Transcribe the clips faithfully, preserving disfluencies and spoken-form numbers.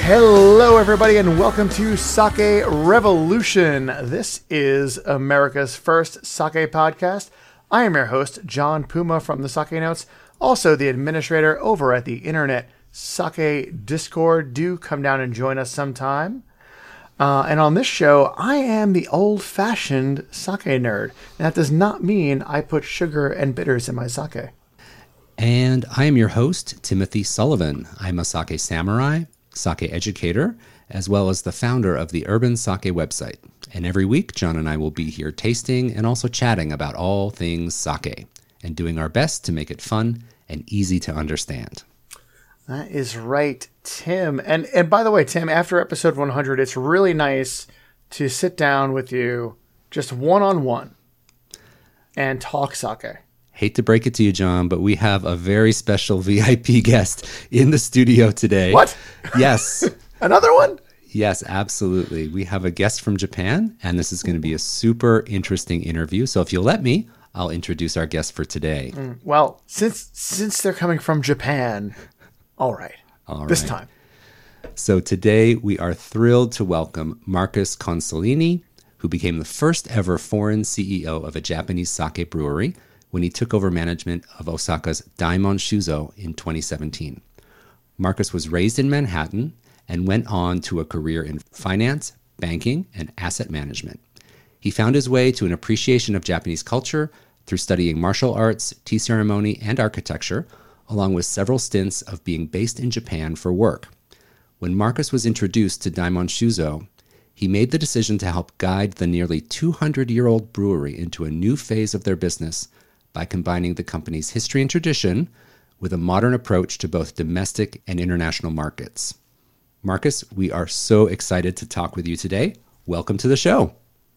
Hello, everybody, and welcome to Sake Revolution. This is America's first sake podcast. I am your host, John Puma from the Sake Notes, also the administrator over at the Internet Sake Discord. Do come down and join us sometime. Uh, and on this show, I am the old-fashioned sake nerd. That does not mean I put sugar and bitters in my sake. And I am your host, Timothy Sullivan. I'm a sake samurai, sake educator, as well as the founder of the Urban Sake website. And every week, John and I will be here tasting and also chatting about all things sake and doing our best to make it fun and easy to understand. That is right, Tim. And and by the way, Tim, after episode one hundred, it's really nice to sit down with you just one-on-one and talk sake. Hate to break it to you, John, but we have a very special V I P guest in the studio today. What? Yes. Another one? Yes, absolutely. We have a guest from Japan, and this is going to be a super interesting interview. So if you'll let me, I'll introduce our guest for today. Mm, well, since since they're coming from Japan, all right. All right. This time. So today we are thrilled to welcome Marcus Consolini, who became the first ever foreign C E O of a Japanese sake brewery when he took over management of Osaka's Daimon Shuzo in twenty seventeen. Marcus was raised in Manhattan and went on to a career in finance, banking, and asset management. He found his way to an appreciation of Japanese culture through studying martial arts, tea ceremony, and architecture, along with several stints of being based in Japan for work. When Marcus was introduced to Daimon Shuzo, he made the decision to help guide the nearly two hundred year old brewery into a new phase of their business by combining the company's history and tradition with a modern approach to both domestic and international markets. Marcus, we are so excited to talk with you today. Welcome to the show.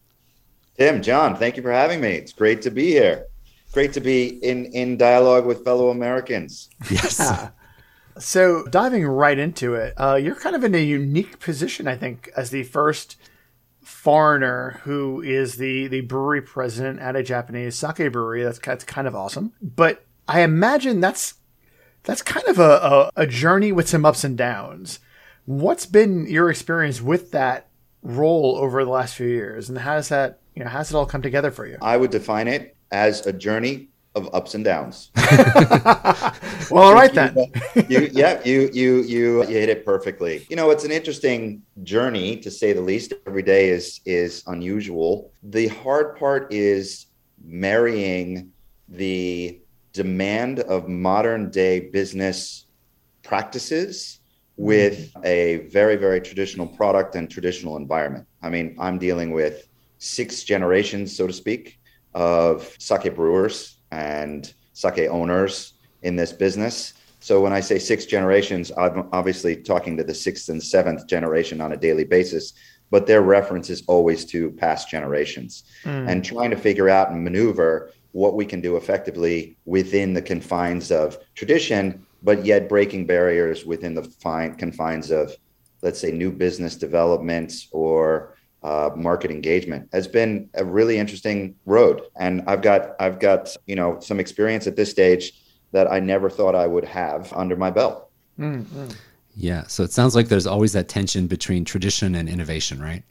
Tim, John, thank you for having me. It's great to be here. Great to be in, in dialogue with fellow Americans. Yes. So diving right into it, uh, you're kind of in a unique position, I think, as the first foreigner who is the, the brewery president at a Japanese sake brewery. That's, that's kind of awesome. But I imagine that's that's kind of a, a, a journey with some ups and downs. What's been your experience with that role over the last few years, and how does that, you know, how's it all come together for you? I would define it as a journey of ups and downs. Well, all right then. you, yeah, you, you, you, you hit it perfectly. You know, it's an interesting journey, to say the least. Every day is, is unusual. The hard part is marrying the demand of modern day business practices with a very, very traditional product and traditional environment. I mean, I'm dealing with six generations, so to speak, of sake brewers and sake owners in this business. So when I say six generations, I'm obviously talking to the sixth and seventh generation on a daily basis, but their reference is always to past generations mm. and trying to figure out and maneuver what we can do effectively within the confines of tradition, but yet breaking barriers within the fine confines of, let's say, new business development or uh, market engagement has been a really interesting road. And I've got, I've got, you know, some experience at this stage that I never thought I would have under my belt. Mm-hmm. Yeah. So it sounds like there's always that tension between tradition and innovation, right?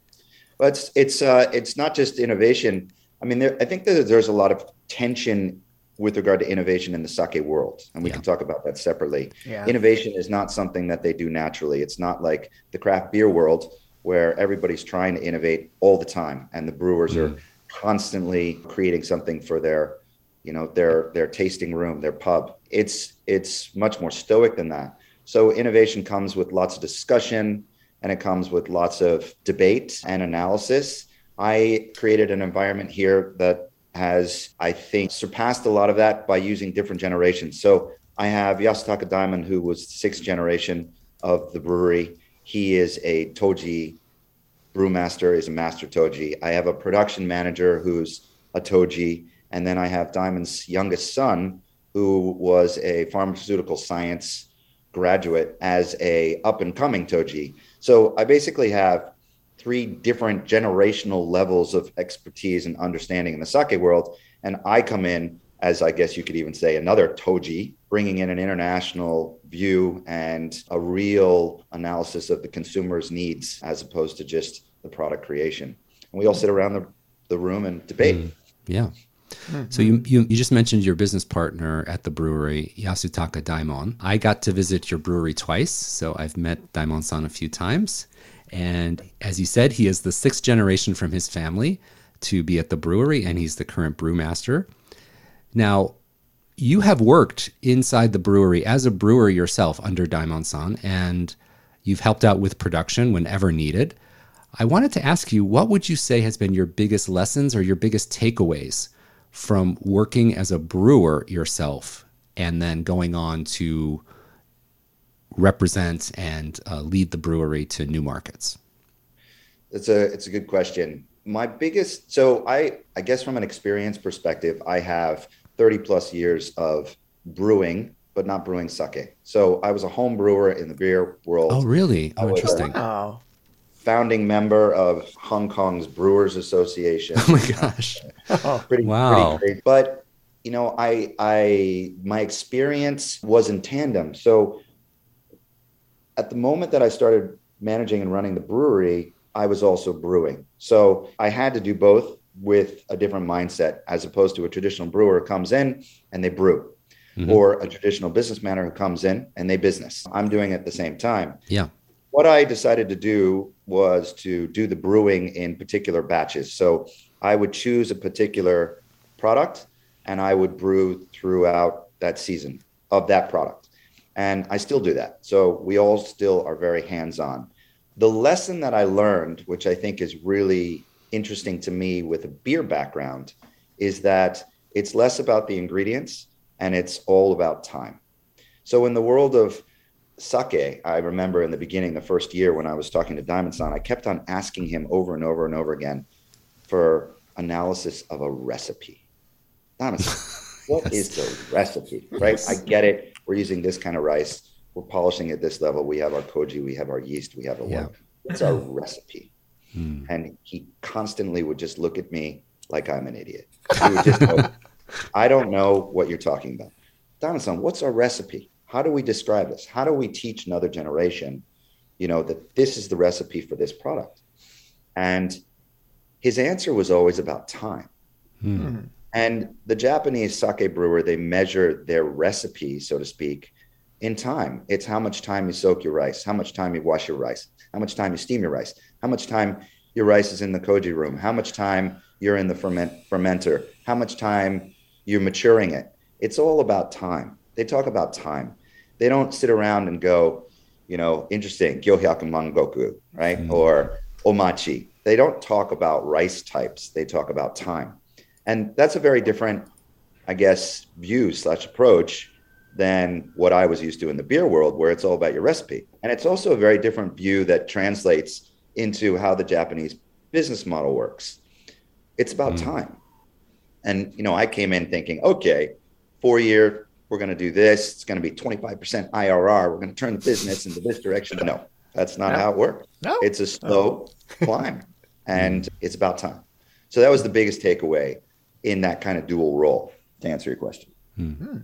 But it's, it's, uh, it's not just innovation. I mean, there, I think that there's a lot of tension with regard to innovation in the sake world, and we yeah. can talk about that separately. Yeah. Innovation is not something that they do naturally. It's not like the craft beer world where everybody's trying to innovate all the time, and the brewers mm. are constantly creating something for their, you know, their their tasting room, their pub. It's it's much more stoic than that. So innovation comes with lots of discussion, and it comes with lots of debate and analysis. I created an environment here that has, I think, surpassed a lot of that by using different generations. So I have Yasutaka Daimon, who was sixth generation of the brewery. He is a Toji brewmaster, is a master Toji. I have a production manager who's a Toji. And then I have Daimon's youngest son, who was a pharmaceutical science graduate as a up-and-coming Toji. So I basically have three different generational levels of expertise and understanding in the sake world. And I come in as I guess you could even say, another Toji, bringing in an international view and a real analysis of the consumer's needs as opposed to just the product creation. And we all sit around the, the room and debate. Mm, yeah. Mm-hmm. So you, you you just mentioned your business partner at the brewery, Yasutaka Daimon. I got to visit your brewery twice, so I've met Daimon-san a few times. And as you said, he is the sixth generation from his family to be at the brewery, and he's the current brewmaster. Now, you have worked inside the brewery as a brewer yourself under Daimon-san, and you've helped out with production whenever needed. I wanted to ask you, what would you say has been your biggest lessons or your biggest takeaways from working as a brewer yourself and then going on to represent and uh, lead the brewery to new markets? It's a it's a good question. My biggest, so I I guess from an experience perspective, I have thirty plus years of brewing, but not brewing sake. So I was a home brewer in the beer world. Oh, really? Oh, I was interesting. Oh. Founding member of Hong Kong's Brewers Association. Oh my gosh! Oh, pretty, wow. Pretty great. But you know, I I my experience was in tandem. So at the moment that I started managing and running the brewery, I was also brewing. So I had to do both with a different mindset, as opposed to a traditional brewer who comes in and they brew, mm-hmm. or a traditional businessman who comes in and they business. I'm doing it at the same time. Yeah. What I decided to do was to do the brewing in particular batches. So I would choose a particular product and I would brew throughout that season of that product. And I still do that. So we all still are very hands-on. The lesson that I learned, which I think is really interesting to me with a beer background, is that it's less about the ingredients and it's all about time. So in the world of sake, I remember in the beginning, the first year when I was talking to Daimon-san, I kept on asking him over and over and over again for analysis of a recipe. Daimon-san, what yes. is the recipe, right? Yes. I get it. We're using this kind of rice. We're polishing at this level. We have our koji, we have our yeast, we have our yeah. work. What's our recipe? Hmm. And he constantly would just look at me like I'm an idiot. He would just go, I don't know what you're talking about. Daimon-san, what's our recipe? How do we describe this? How do we teach another generation, you know, that this is the recipe for this product? And his answer was always about time. Hmm. And the Japanese sake brewer, they measure their recipe, so to speak, in time. It's how much time you soak your rice, how much time you wash your rice, how much time you steam your rice, how much time your rice is in the koji room, how much time you're in the ferment, fermenter, how much time you're maturing it. It's all about time. They talk about time. They don't sit around and go, you know, interesting, gyohyaku mangoku, right? Mm. Or omachi. They don't talk about rice types. They talk about time. And that's a very different, I guess, view slash approach than what I was used to in the beer world, where it's all about your recipe. And it's also a very different view that translates into how the Japanese business model works. It's about mm. time. And, you know, I came in thinking, okay, four year, we're going to do this. It's going to be twenty-five percent I R R. We're going to turn the business into this direction. No, that's not no. how it works. No. It's a slow no. climb, and it's about time. So that was the biggest takeaway in that kind of dual role, to answer your question. Mm-hmm.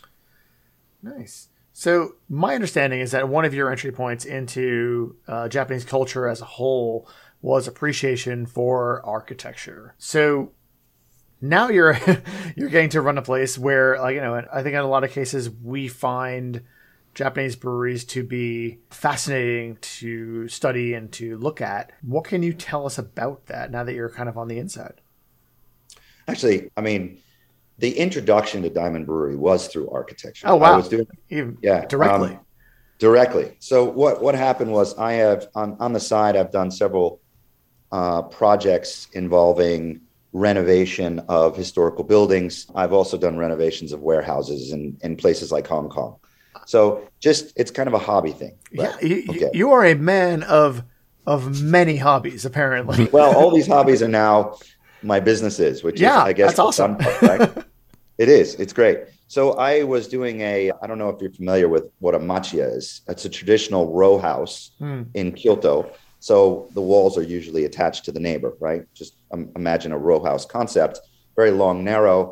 Nice. So my understanding is that one of your entry points into uh, Japanese culture as a whole was appreciation for architecture. So now you're you're getting to run a place where, like, you know, I think in a lot of cases we find Japanese breweries to be fascinating to study and to look at. What can you tell us about that now that you're kind of on the inside? Actually, I mean, the introduction to Daimon Brewery was through architecture. Oh, wow. I was doing, Even yeah, directly. Um, directly. So what, what happened was I have, on, on the side, I've done several uh, projects involving renovation of historical buildings. I've also done renovations of warehouses in, in places like Hong Kong. So just, it's kind of a hobby thing. Right? Yeah, you, okay. you are a man of of many hobbies, apparently. Well, all these hobbies are now my businesses, which yeah, is, I guess, that's awesome. Part, right? It is. It's great. So I was doing a, I don't know if you're familiar with what a machiya is. It's a traditional row house hmm. in Kyoto. So the walls are usually attached to the neighbor, right? Just um, imagine a row house concept, very long, narrow.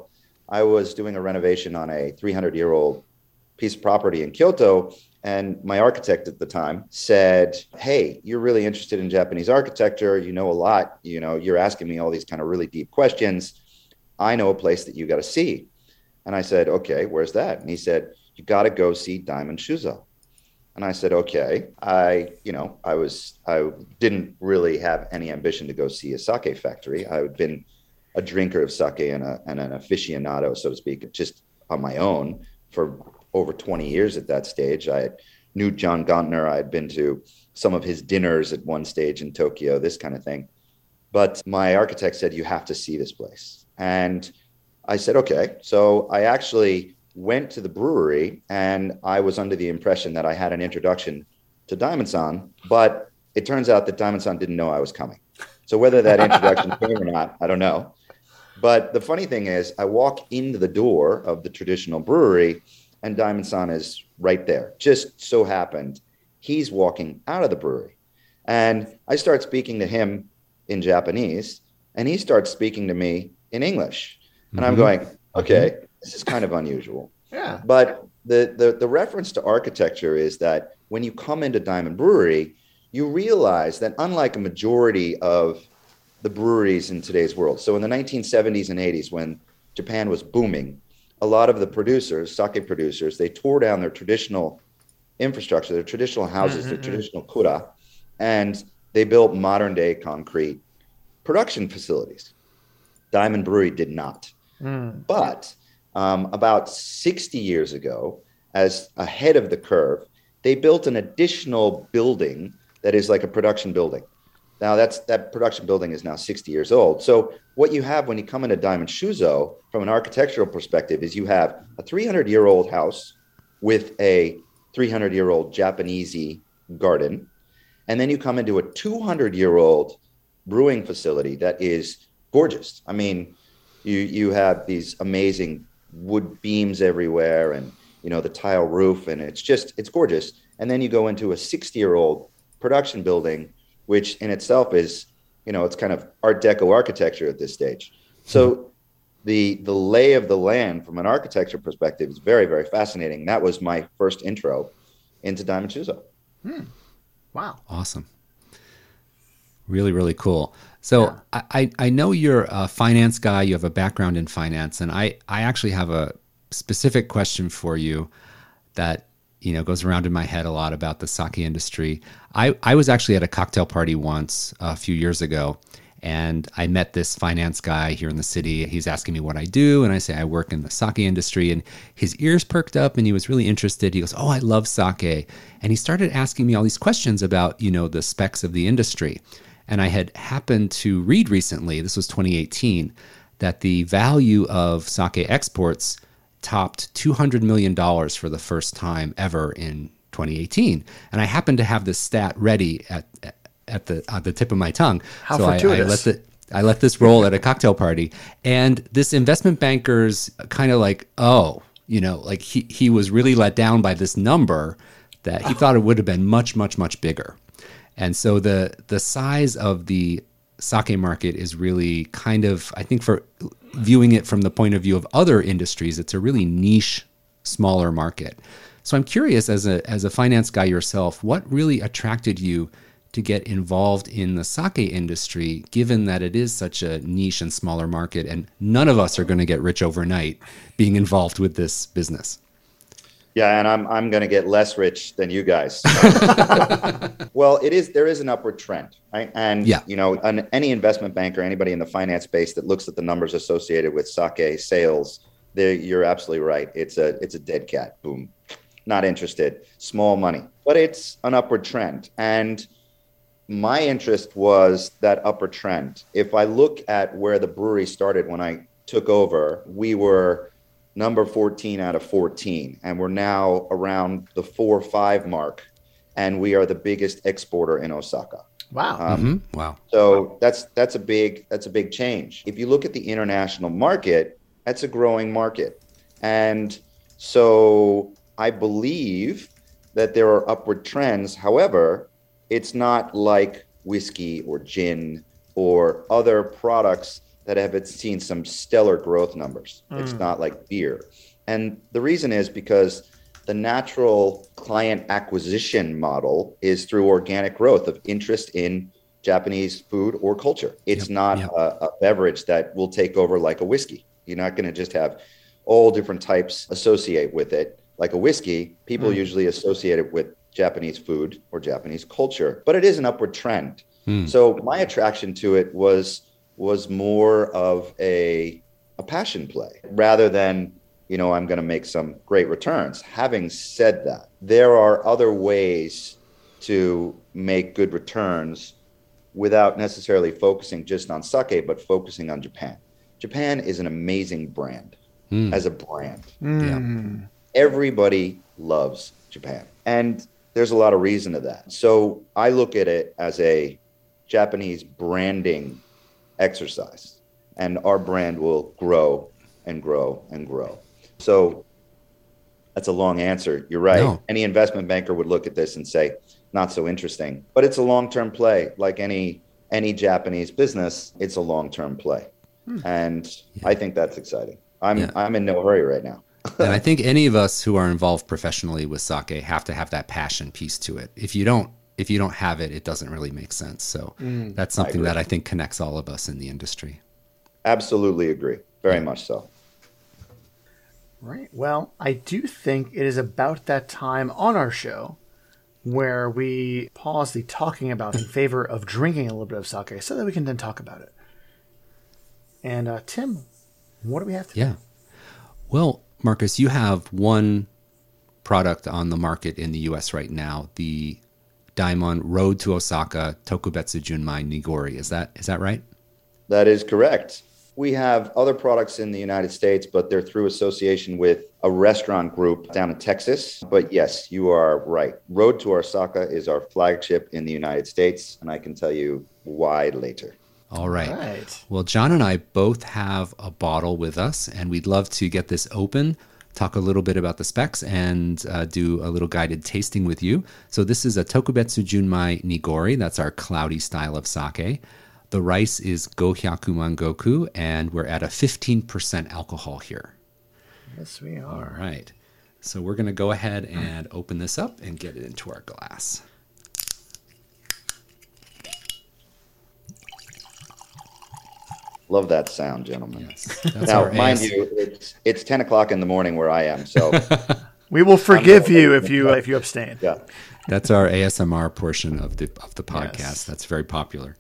I was doing a renovation on a three hundred year old piece of property in Kyoto. And my architect at the time said, hey, you're really interested in Japanese architecture. You know a lot. You know, you're asking me all these kind of really deep questions. I know a place that you got to see. And I said, okay, where's that? And he said, you got to go see Diamond Shuzo. And I said, okay. I, you know, I was, I didn't really have any ambition to go see a sake factory. I had been a drinker of sake and, a, and an aficionado, so to speak, just on my own for over twenty years at that stage. I knew John Gontner. I had been to some of his dinners at one stage in Tokyo, this kind of thing. But my architect said, you have to see this place. And I said, okay. So I actually went to the brewery, and I was under the impression that I had an introduction to Diamond-san, but it turns out that Diamond-san didn't know I was coming. So whether that introduction came or not, I don't know. But the funny thing is, I walk into the door of the traditional brewery, and Diamond-san is right there. Just so happened he's walking out of the brewery. And I start speaking to him in Japanese, and he starts speaking to me in English. And mm-hmm. I'm going, okay, this is kind of unusual. Yeah. But the, the, the reference to architecture is that when you come into Diamond Brewery, you realize that unlike a majority of the breweries in today's world, so in the nineteen seventies and eighties, when Japan was booming, a lot of the producers, sake producers, they tore down their traditional infrastructure, their traditional houses, mm-hmm. their traditional kura, and they built modern day concrete production facilities. Diamond Brewery did not. Mm. But um, about sixty years ago, as ahead of the curve, they built an additional building that is like a production building. Now that's that production building is now sixty years old. So what you have when you come into Diamond Shuzo from an architectural perspective is you have a three hundred year old house with a three hundred year old Japanesey garden. And then you come into a two hundred year old brewing facility that is gorgeous. I mean, you you have these amazing wood beams everywhere, and you know the tile roof, and it's just it's gorgeous. And then you go into a sixty year old production building, which in itself is, you know, it's kind of Art Deco architecture at this stage. So the the lay of the land from an architecture perspective is very, very fascinating. That was my first intro into Diamond Shuzo. Hmm. Wow. Awesome. Really, really cool. So yeah. I, I know you're a finance guy. You have a background in finance. And I, I actually have a specific question for you that, you know, goes around in my head a lot about the sake industry. I, I was actually at a cocktail party once a few years ago, and I met this finance guy here in the city. He's asking me what I do, and I say I work in the sake industry, and his ears perked up, and he was really interested. He goes, oh, I love sake. And he started asking me all these questions about, you know, the specs of the industry. And I had happened to read recently, this was twenty eighteen, that the value of sake exports topped two hundred million dollars for the first time ever in twenty eighteen. And I happened to have this stat ready at at the at the tip of my tongue. How so fortuitous. I, I let the I let this roll at a cocktail party. And this investment banker's kind of like, oh, you know, like he, he was really let down by this number that he thought it would have been much, much, much bigger. And so the the size of the sake market is really kind of, I think for viewing it from the point of view of other industries, it's a really niche, smaller market. So I'm curious, as a as a finance guy yourself, what really attracted you to get involved in the sake industry, given that it is such a niche and smaller market, and none of us are going to get rich overnight being involved with this business? Yeah, and I'm I'm going to get less rich than you guys. Well, it is there is an upward trend, right? And yeah. you know, an, any investment banker, anybody in the finance space that looks at the numbers associated with sake sales, you're absolutely right. It's a it's a dead cat. Boom, not interested. Small money, but it's an upward trend. And my interest was that upward trend. If I look at where the brewery started when I took over, we were number fourteen out of fourteen, and we're now around the four or five mark, and we are the biggest exporter in Osaka. Wow. Um, mm-hmm. Wow. So that's that's a big that's a big change. If you look at the international market, that's a growing market. And so I believe that there are upward trends. However, it's not like whiskey or gin or other products that have seen some stellar growth numbers. Mm. It's not like beer. And the reason is because the natural client acquisition model is through organic growth of interest in Japanese food or culture. It's yep, not yep. A, a beverage that will take over like a whiskey. You're not going to just have all different types associate with it. Like a whiskey, people mm. usually associate it with Japanese food or Japanese culture, but it is an upward trend. Mm. So my attraction to it was was more of a a passion play rather than, you know, I'm going to make some great returns. Having said that, there are other ways to make good returns without necessarily focusing just on sake, but focusing on Japan. Japan is an amazing brand mm. as a brand. Mm. Yeah. Everybody loves Japan. And there's a lot of reason to that. So I look at it as a Japanese branding exercise, and our brand will grow and grow and grow. So that's a long answer. You're right. No. Any investment banker would look at this and say, not so interesting, but it's a long-term play. Like any any Japanese business, it's a long-term play. Hmm. And yeah. I think that's exciting. I'm yeah. I'm in no hurry right now. And I think any of us who are involved professionally with sake have to have that passion piece to it. If you don't, if you don't have it, it doesn't really make sense. So mm, that's something I that I think connects all of us in the industry. Absolutely agree. Very yeah. much so. Right. Well, I do think it is about that time on our show where we pause the talking about in favor of drinking a little bit of sake so that we can then talk about it. And uh, Tim, what do we have to yeah. do? Well, Marcus, you have one product on the market in the U S right now, the Daimon Road to Osaka Tokubetsu Junmai Nigori. Is that is that right? That is correct. We have other products in the United States, but they're through association with a restaurant group down in Texas. But yes, you are right. Road to Osaka is our flagship in the United States, and I can tell you why later. All right. All right. Well, John and I both have a bottle with us, and we'd love to get this open, talk a little bit about the specs, and uh, do a little guided tasting with you. So this is a Tokubetsu Junmai Nigori. That's our cloudy style of sake. The rice is Gohyaku Mangoku, and we're at a fifteen percent alcohol here. Yes, we are. All right. So we're going to go ahead and open this up and get it into our glass. Love that sound, gentlemen. Yes, now, mind you, it's it's ten o'clock in the morning where I am, so we will forgive you if you uh, if you abstain. Yeah, that's our A S M R portion of the of the podcast. Yes. That's very popular.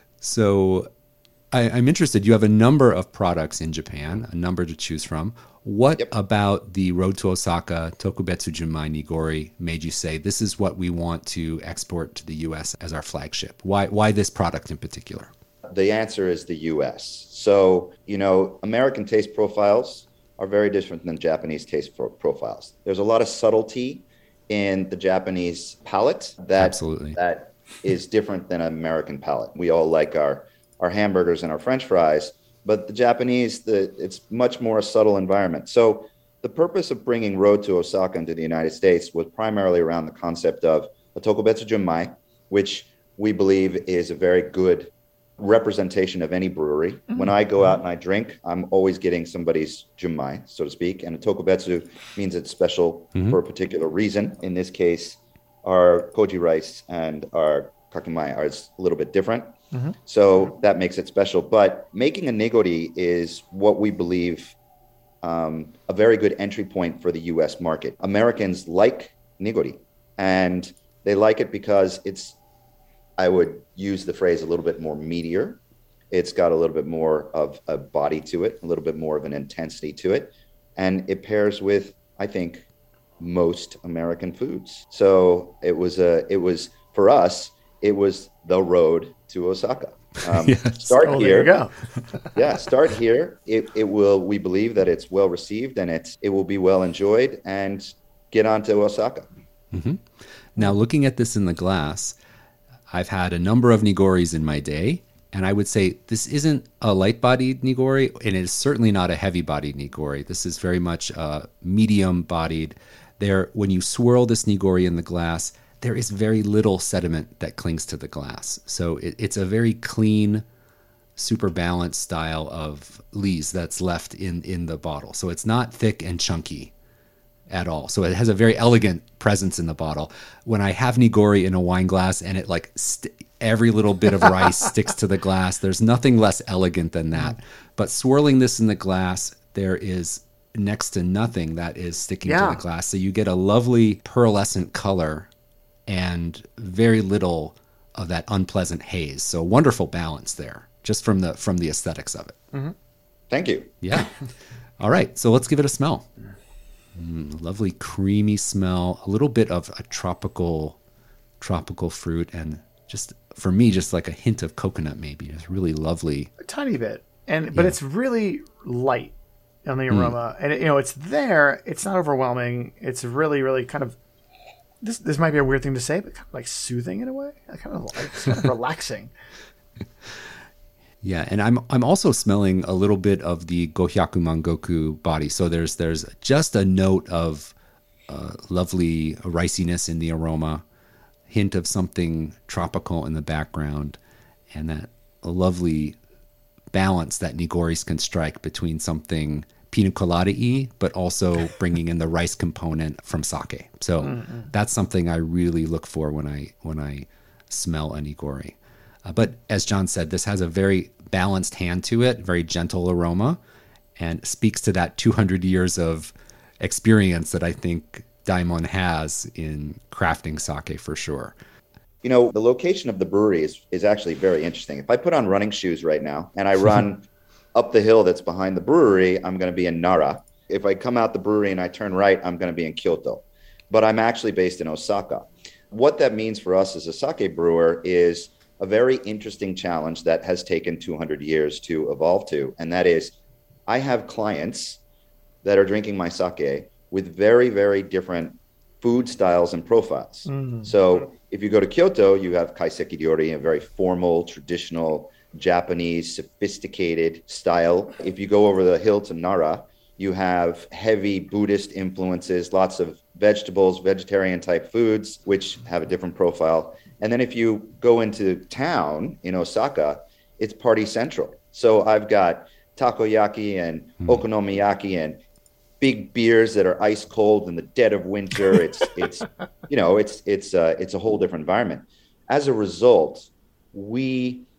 So, I, I'm interested. You have a number of products in Japan, a number to choose from. What yep. about the Road to Osaka Tokubetsu Junmai Nigori made you say this is what we want to export to the U S as our flagship? Why why this product in particular? The answer is the U S. So, you know, American taste profiles are very different than Japanese taste pro- profiles. There's a lot of subtlety in the Japanese palate that, Absolutely. that is different than an American palate. We all like our, our hamburgers and our French fries, but the Japanese, the, it's much more a subtle environment. So the purpose of bringing Road to Osaka into the United States was primarily around the concept of a Tokubetsu Junmai, which we believe is a very good representation of any brewery. Mm-hmm. When I go out and I drink, I'm always getting somebody's junmai, so to speak. And a tokubetsu means it's special mm-hmm. for a particular reason. In this case, our koji rice and our kakimai are a little bit different. Mm-hmm. So that makes it special. But making a nigori is what we believe um, a very good entry point for the U S market. Americans like nigori, and they like it because it's, I would use the phrase a little bit more meatier. It's got a little bit more of a body to it, a little bit more of an intensity to it. And it pairs with, I think, most American foods. So it was, a, it was for us, it was the road to Osaka. Um, yes. Start oh, here. There you go. yeah, start here. It, it will, we believe that it's well received and it's, it will be well enjoyed, and get on to Osaka. Mm-hmm. Now, looking at this in the glass, I've had a number of nigoris in my day, and I would say this isn't a light-bodied nigori, and it is certainly not a heavy-bodied nigori. This is very much uh, medium-bodied. There, when you swirl this nigori in the glass, there is very little sediment that clings to the glass. So it, it's a very clean super balanced style of lees that's left in, in the bottle. So it's not thick and chunky at all. So it has a very elegant presence in the bottle. When I have nigori in a wine glass and it like st- every little bit of rice sticks to the glass, there's nothing less elegant than that. But swirling this in the glass, there is next to nothing that is sticking Yeah. to the glass. So you get a lovely pearlescent color and very little of that unpleasant haze. So wonderful balance there, just from the from the aesthetics of it. Mm-hmm. Thank you. Yeah. All right. So let's give it a smell. Mm, lovely creamy smell. A little bit of a tropical tropical fruit, and just for me, just like a hint of coconut, maybe. It's really lovely. A tiny bit, and but Yeah. it's really light on the aroma, and it, you know it's there. It's not overwhelming. It's really, really kind of this. This might be a weird thing to say, but kind of like soothing in a way. I kind of like it's kind of relaxing. Yeah, and I'm I'm also smelling a little bit of the Gohyaku Mangoku body. So there's there's just a note of uh, lovely riciness in the aroma, hint of something tropical in the background, and that a lovely balance that Nigoris can strike between something pina colada-y, but also bringing in the rice component from sake. So mm-hmm. that's something I really look for when I when I smell a Nigori. Uh, but as John said, this has a very balanced hand to it, very gentle aroma, and speaks to that two hundred years of experience that I think Daimon has in crafting sake for sure. You know, the location of the brewery is, is actually very interesting. If I put on running shoes right now and I run up the hill that's behind the brewery, I'm going to be in Nara. If I come out the brewery and I turn right, I'm going to be in Kyoto. But I'm actually based in Osaka. What that means for us as a sake brewer is a very interesting challenge that has taken two hundred years to evolve to. And that is, I have clients that are drinking my sake with very, very different food styles and profiles. Mm-hmm. So if you go to Kyoto, you have kaiseki ryori, a very formal, traditional, Japanese, sophisticated style. If you go over the hill to Nara, you have heavy Buddhist influences, lots of vegetables, vegetarian type foods, which have a different profile. And then if you go into town in Osaka, it's party central. So I've got takoyaki and mm. okonomiyaki and big beers that are ice cold in the dead of winter. It's it's you know it's it's uh, it's a whole different environment. As a result, we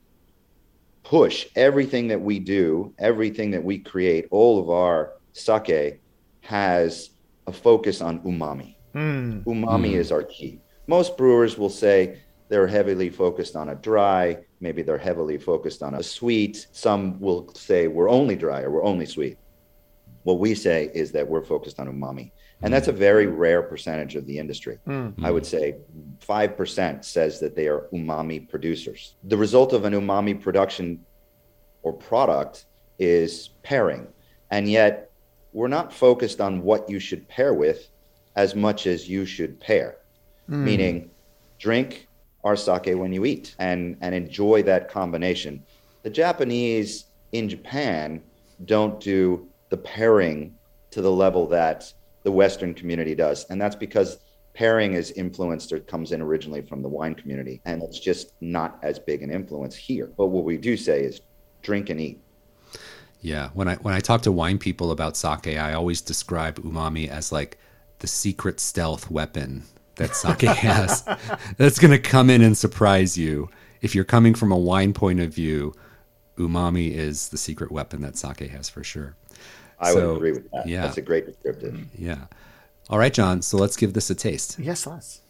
push everything that we do, everything that we create. All of our sake has a focus on umami. Mm. Umami mm. is our key. Most brewers will say they're heavily focused on a dry, maybe they're heavily focused on a sweet. Some will say we're only dry or we're only sweet. What we say is that we're focused on umami. And that's a very rare percentage of the industry. Mm-hmm. I would say five percent says that they are umami producers. The result of an umami production or product is pairing. And yet we're not focused on what you should pair with as much as you should pair. Mm. Meaning drink our sake when you eat and, and enjoy that combination. The Japanese in Japan don't do the pairing to the level that the Western community does. And that's because pairing is influenced or comes in originally from the wine community. And it's just not as big an influence here. But what we do say is drink and eat. Yeah. When I when I talk to wine people about sake, I always describe umami as like the secret stealth weapon that sake has. That's going to come in and surprise you. If you're coming from a wine point of view, umami is the secret weapon that sake has for sure. I so, would agree with that. Yeah. That's a great descriptive. Yeah. All right, John. So let's give this a taste. Yes, let's.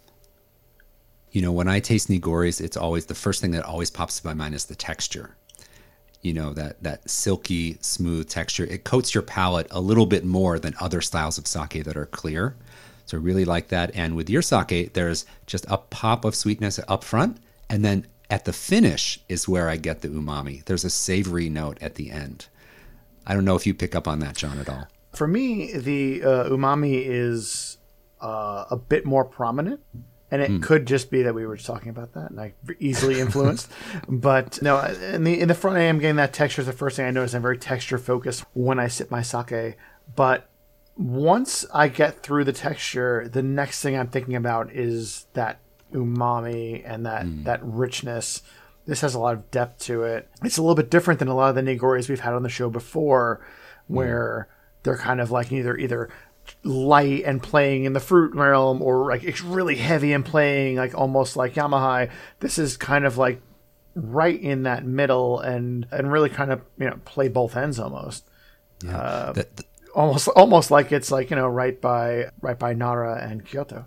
You know, when I taste Nigoris, it's always the first thing that always pops to my mind is the texture. You know, that that silky, smooth texture. It coats your palate a little bit more than other styles of sake that are clear. So I really like that. And with your sake, there's just a pop of sweetness up front. And then at the finish is where I get the umami. There's a savory note at the end. I don't know if you pick up on that, John, at all. For me, the uh, umami is uh, a bit more prominent. And it mm. could just be that we were just talking about that, and I easily influenced. But no, in the in the front, I am getting that texture. Is the first thing I notice. I'm very texture focused when I sip my sake. But once I get through the texture, the next thing I'm thinking about is that umami and that mm. that richness. This has a lot of depth to it. It's a little bit different than a lot of the Nigoris we've had on the show before, where mm. they're kind of like either either light and playing in the fruit realm, or like it's really heavy and playing like almost like Yamahai. This is kind of like right in that middle and and really kind of, you know, play both ends almost. Yeah. Uh, the, the, almost almost like it's like, you know, right by right by Nara and Kyoto.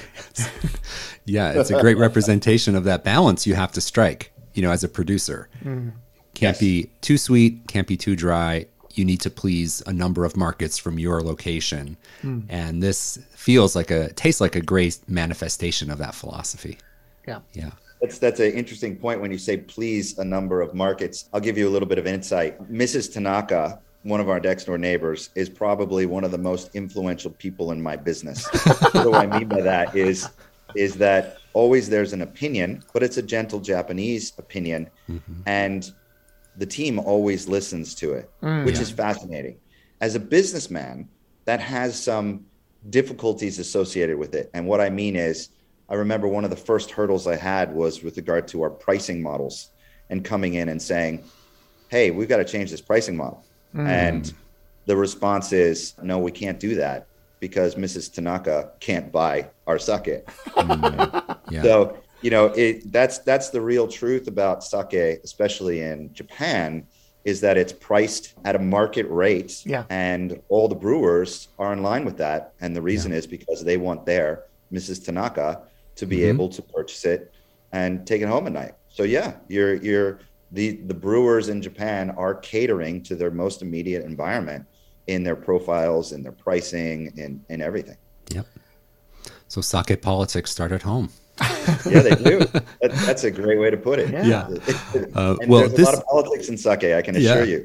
Yeah, it's a great representation of that balance you have to strike, you know, as a producer. Mm. Can't yes. be too sweet, can't be too dry. You need to please a number of markets from your location. Mm. And this feels like a, tastes like a great manifestation of that philosophy. Yeah. Yeah. That's that's an interesting point when you say please a number of markets. I'll give you a little bit of insight. Missus Tanaka, one of our next door neighbors, is probably one of the most influential people in my business. What do I mean by that is, is that always there's an opinion, but it's a gentle Japanese opinion. Mm-hmm. And the team always listens to it, mm, which yeah. is fascinating. As a businessman, that has some difficulties associated with it. And what I mean is, I remember one of the first hurdles I had was with regard to our pricing models and coming in and saying, hey, we've got to change this pricing model. Mm. And the response is, no, we can't do that because Missus Tanaka can't buy our sake. Mm. Yeah. So, you know, it, that's that's the real truth about sake, especially in Japan, is that it's priced at a market rate. Yeah. And all the brewers are in line with that. And the reason yeah. is because they want their Missus Tanaka to be mm-hmm. able to purchase it and take it home at night. So yeah, you're you're the the brewers in Japan are catering to their most immediate environment in their profiles, in their pricing, in in everything. Yep. So sake politics start at home. Yeah, they do. That, that's a great way to put it. Yeah. yeah. Uh, well, there's this, a lot of politics in sake, I can assure yeah, you.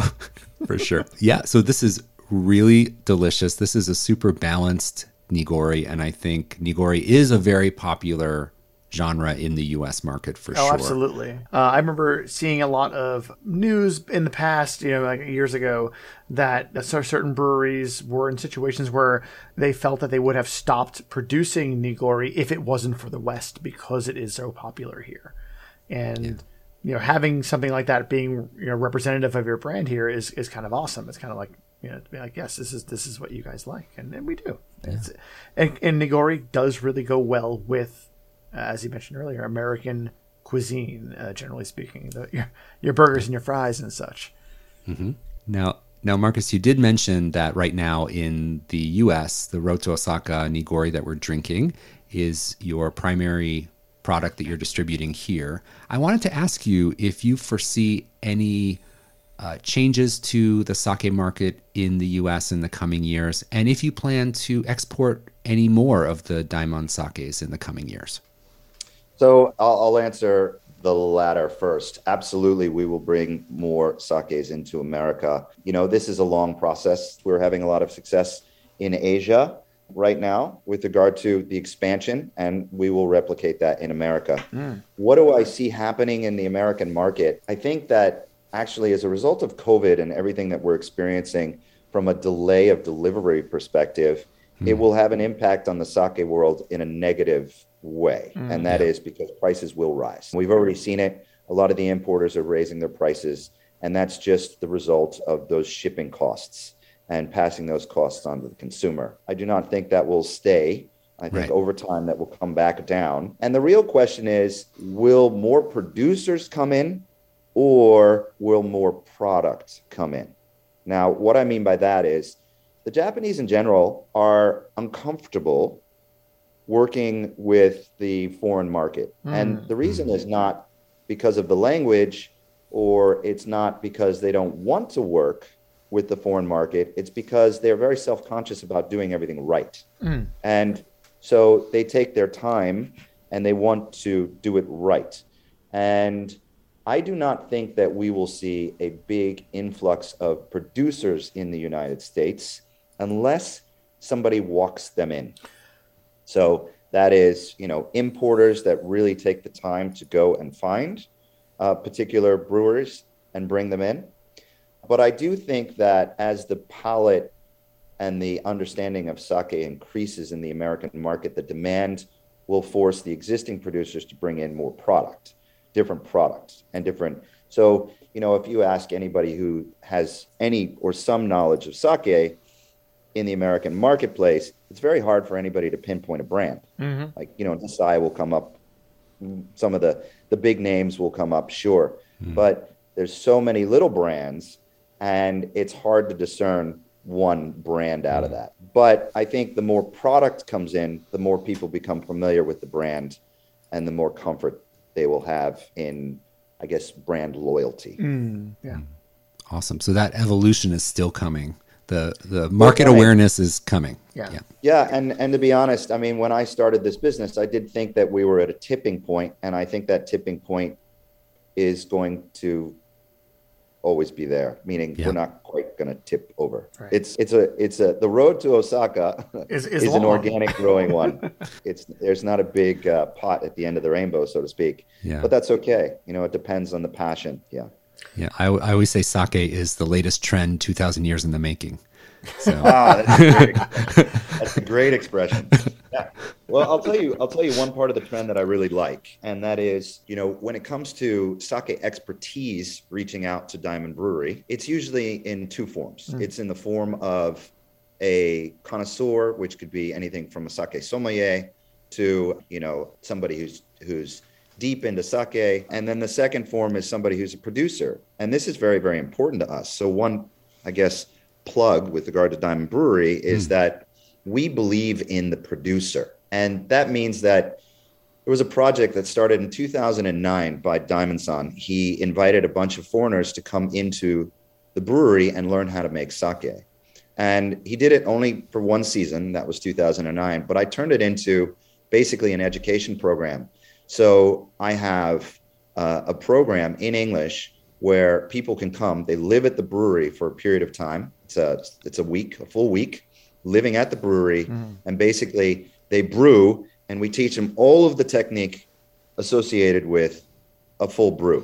For sure. Yeah. So this is really delicious. This is a super balanced Nigori, and I think Nigori is a very popular genre in the U S market for oh, sure. Absolutely. Uh, I remember seeing a lot of news in the past, you know, like years ago, that certain breweries were in situations where they felt that they would have stopped producing Nigori if it wasn't for the West because it is so popular here. And yeah. you know, having something like that being, you know, representative of your brand here is is kind of awesome. It's kind of like, you know, to be like, yes, this is this is what you guys like, and, and we do. Yeah. It's, and, and Nigori does really go well with, uh, as you mentioned earlier, American cuisine, uh, generally speaking, the, your your burgers and your fries and such. Mm-hmm. Now, now, Marcus, you did mention that right now in the U S, the Roto Osaka Nigori that we're drinking is your primary product that you're distributing here. I wanted to ask you if you foresee any Uh, changes to the sake market in the U S in the coming years, and if you plan to export any more of the Daimon sakes in the coming years. So I'll, I'll answer the latter first. Absolutely, we will bring more sakes into America. You know, this is a long process. We're having a lot of success in Asia right now with regard to the expansion, and we will replicate that in America. Mm. What do I see happening in the American market? I think that actually, as a result of COVID and everything that we're experiencing from a delay of delivery perspective, mm. it will have an impact on the sake world in a negative way. Mm, and that yeah. is because prices will rise. We've already seen it. A lot of the importers are raising their prices, and that's just the result of those shipping costs and passing those costs on to the consumer. I do not think that will stay. I think right. over time that will come back down. And the real question is, will more producers come in, or will more product come in? Now, what I mean by that is the Japanese in general are uncomfortable working with the foreign market. Mm. And the reason is not because of the language, or it's not because they don't want to work with the foreign market. It's because they're very self-conscious about doing everything right. Mm. And so they take their time and they want to do it right. And I do not think that we will see a big influx of producers in the United States unless somebody walks them in. So that is, you know, importers that really take the time to go and find uh, particular breweries and bring them in. But I do think that as the palate and the understanding of sake increases in the American market, the demand will force the existing producers to bring in more product. different products and different. So, you know, if you ask anybody who has any or some knowledge of sake in the American marketplace, it's very hard for anybody to pinpoint a brand. Mm-hmm. Like, you know, Desai will come up. Some of the, the big names will come up, sure. Mm-hmm. But there's so many little brands, and it's hard to discern one brand out of that. But I think the more product comes in, the more people become familiar with the brand, and the more comfort they will have in, I guess, brand loyalty. Mm, yeah. Awesome. So that evolution is still coming. The the market awareness is coming. Yeah. yeah. Yeah. And, and to be honest, I mean, when I started this business, I did think that we were at a tipping point, and I think that tipping point is going to always be there, meaning yeah. we're not quite going to tip over. Right. It's it's a it's a the road to Osaka is, is, is an organic growing one. It's there's not a big uh, pot at the end of the rainbow, so to speak. Yeah. But that's okay. You know, it depends on the passion. Yeah. Yeah. I, I always say sake is the latest trend, two thousand years in the making. So. ah, that's a great expression. That's a great expression. Yeah. Well, I'll tell you, I'll tell you one part of the trend that I really like, and that is, you know, when it comes to sake expertise reaching out to Diamond Brewery, it's usually in two forms. Mm. It's in the form of a connoisseur, which could be anything from a sake sommelier to, you know, somebody who's who's deep into sake. And then the second form is somebody who's a producer. And this is very, very important to us. So one, I guess, plug with regard to Diamond Brewery is mm. that we believe in the producer. And that means that there was a project that started in two thousand nine by Diamond-san. He invited a bunch of foreigners to come into the brewery and learn how to make sake. And he did it only for one season. That was two thousand nine. But I turned it into basically an education program. So I have uh, a program in English where people can come. They live at the brewery for a period of time. It's a, it's a week, a full week, living at the brewery. Mm. And basically they brew, and we teach them all of the technique associated with a full brew.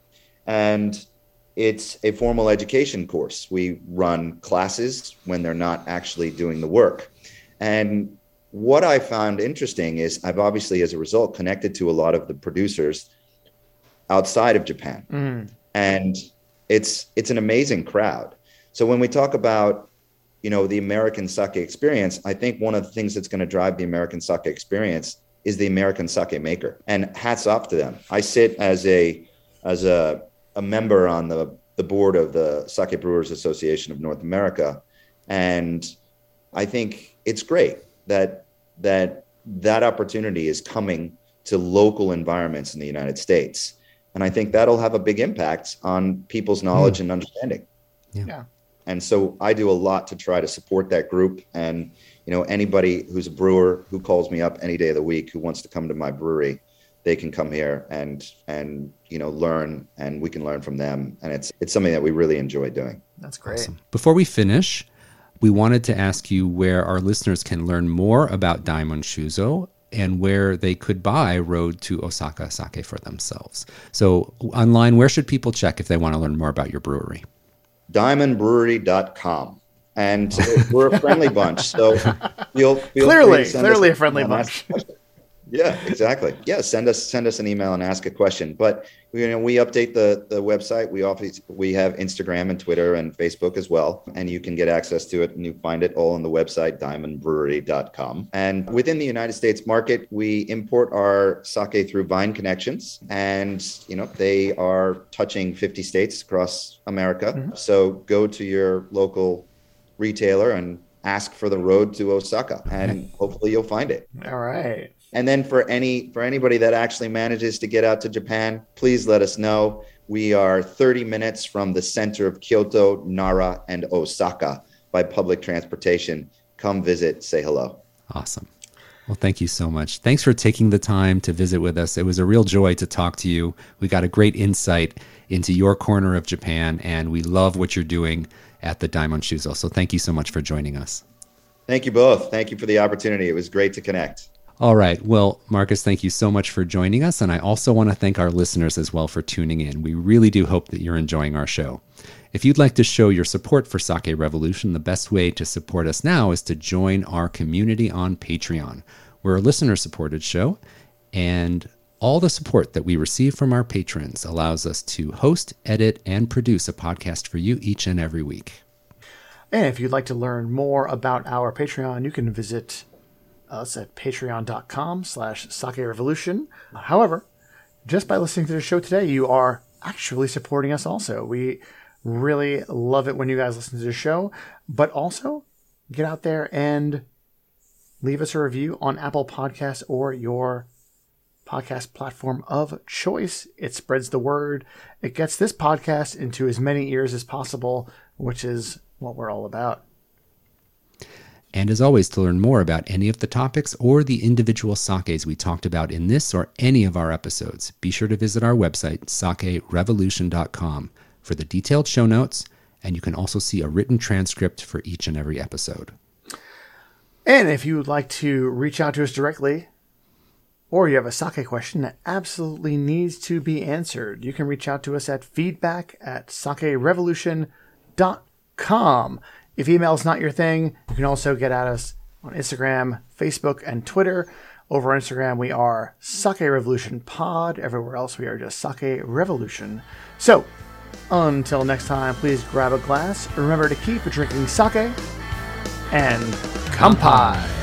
And it's a formal education course. We run classes when they're not actually doing the work. And what I found interesting is I've obviously, as a result, connected to a lot of the producers outside of Japan. Mm. And it's it's an amazing crowd. So when we talk about, you know, the American sake experience, I think one of the things that's going to drive the American sake experience is the American sake maker. And hats off to them. I sit as a as a, a member on the, the board of the Sake Brewers Association of North America. And I think it's great that that that opportunity is coming to local environments in the United States. And I think that'll have a big impact on people's knowledge mm. and understanding. Yeah. yeah. And so I do a lot to try to support that group. And, you know, anybody who's a brewer who calls me up any day of the week who wants to come to my brewery, they can come here and, and, you know, learn, and we can learn from them. And it's, it's something that we really enjoy doing. That's great. Awesome. Before we finish, we wanted to ask you where our listeners can learn more about Daimon Shuzo and where they could buy Road to Osaka sake for themselves. So online, where should people check if they want to learn more about your brewery? diamond brewery dot com. And we're a friendly bunch. So feel, feel clearly, clearly a friendly bunch. Yeah, exactly. Yeah, send us send us an email and ask a question. But you know, we update the the website. We often we have Instagram and Twitter and Facebook as well, and you can get access to it. And you find it all on the website diamond brewery dot com. And within the United States market, we import our sake through Vine Connections, and you know they are touching fifty states across America. Mm-hmm. So go to your local retailer and ask for the Road to Osaka, and hopefully you'll find it. All right. And then for any for anybody that actually manages to get out to Japan, please let us know. We are thirty minutes from the center of Kyoto, Nara, and Osaka by public transportation. Come visit, say hello. Awesome. Well, thank you so much. Thanks for taking the time to visit with us. It was a real joy to talk to you. We got a great insight into your corner of Japan, and we love what you're doing at the Daimon Shuzo. So thank you so much for joining us. Thank you both. Thank you for the opportunity. It was great to connect. All right. Well, Marcus, thank you so much for joining us. And I also want to thank our listeners as well for tuning in. We really do hope that you're enjoying our show. If you'd like to show your support for Sake Revolution, the best way to support us now is to join our community on Patreon. We're a listener-supported show, and All the support that we receive from our patrons allows us to host, edit, and produce a podcast for you each and every week. And if you'd like to learn more about our Patreon, you can visit us at patreon.com slash sake revolution. However, just by listening to the show today, you are actually supporting us also. We really love it when you guys listen to the show, but also get out there and leave us a review on Apple Podcasts or your podcast platform of choice. It spreads the word. It gets this podcast into as many ears as possible, which is what we're all about. And as always, to learn more about any of the topics or the individual sakes we talked about in this or any of our episodes, be sure to visit our website, sake revolution dot com, for the detailed show notes, and you can also see a written transcript for each and every episode. And if you would like to reach out to us directly, or you have a sake question that absolutely needs to be answered, you can reach out to us at feedback at sake revolution dot com. If email is not your thing, you can also get at us on Instagram, Facebook, and Twitter. Over on Instagram, we are Sake Revolution Pod. Everywhere else, we are just Sake Revolution. So, until next time, please grab a glass. Remember to keep drinking sake and kampai.